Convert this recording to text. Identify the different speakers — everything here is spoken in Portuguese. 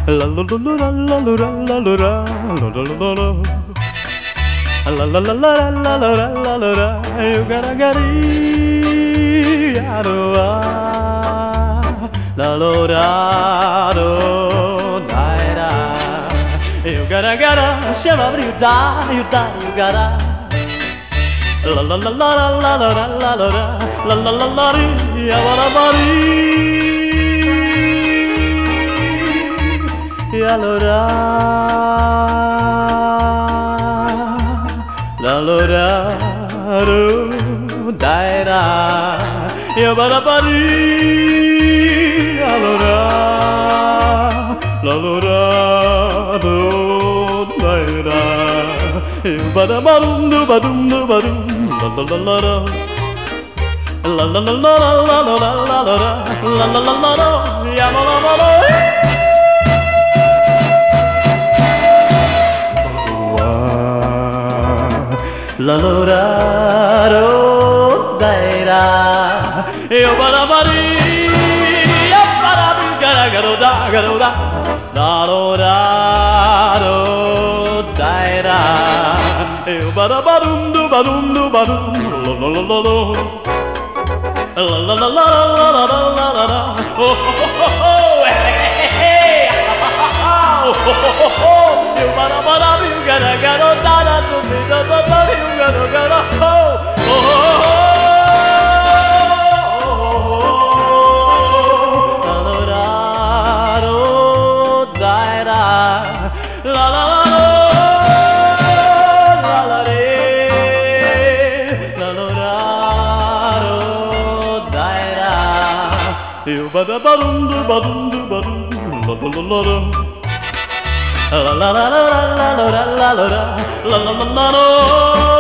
Speaker 1: La la la la la la la la la la la la. La la la la la la la la la la. You gotta get it. La la la la la. You gotta get it. Shiver you die, you die, you gotta. La la la la la la la la la la la la la ya la la ya la la la ru dai ra ya ba la ya la la ru dai ra ya ba da ba dum ba dum ba dum la la la la la la la la la la la la la la la la la ya la la la la la la ro dai ra yo ba la ba ri ya ba da bu ga ga ro da la ro da ro dai ra yo ba da ba dum ba dum ba dum la la la la la la la la la la la la oh you bara bara you gotta go da da da da da you gotta go la la la you bada badum badum badum la la la la la la la la la la la la la la la la